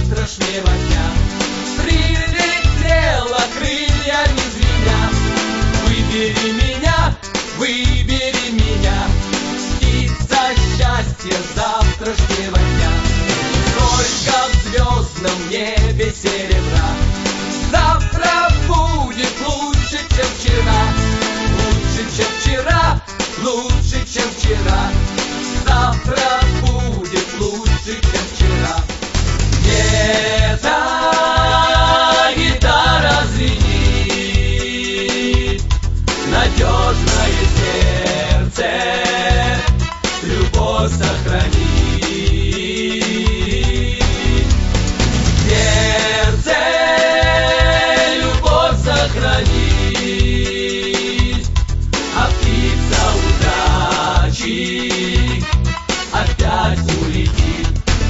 завтрашнего дня. Прилетела крыльями звеня. Выбери меня, выбери меня, птица счастья завтрашнего дня. Сколько в звездном небе серебра, завтра будет лучше, чем вчера. Лучше, чем вчера, лучше, чем вчера. Завтра будет лучше, чем вчера. Где-то гитара звенит, надежное сердце любовь сохранит. Сердце любовь сохранит, а птица удачи опять улетит.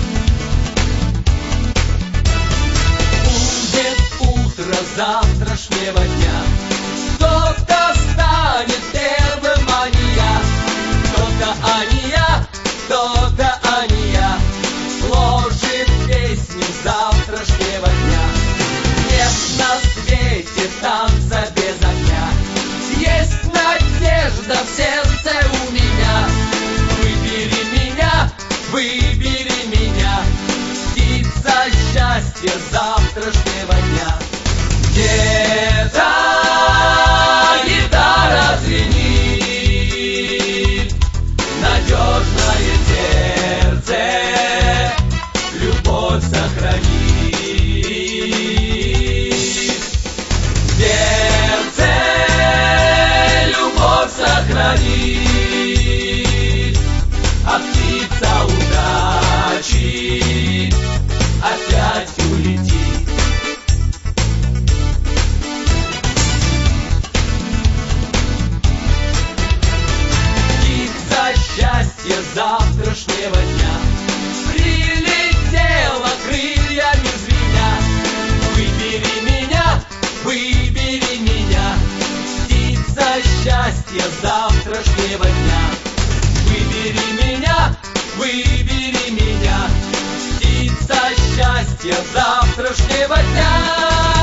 Будет утро завтрашнего дня, кто-то станет первым, а не я. Кто-то, а не я, кто-то, а не я, сложит песню завтрашнего дня. Нет на свете танца без огня, есть надежда в сердце у меня. Выбери меня, выбери меня, птица счастья завтрашнего дня. Где-то гитара звенит, надежное сердце любовь сохранит. Сердце любовь сохранит, а птица удачи опять улетит. Птица счастья завтрашнего дня прилетела крыльями звеня. Выбери меня, выбери меня, птица счастья завтрашнего дня. Выбери меня, выбери меня, птица счастья завтрашнего дня.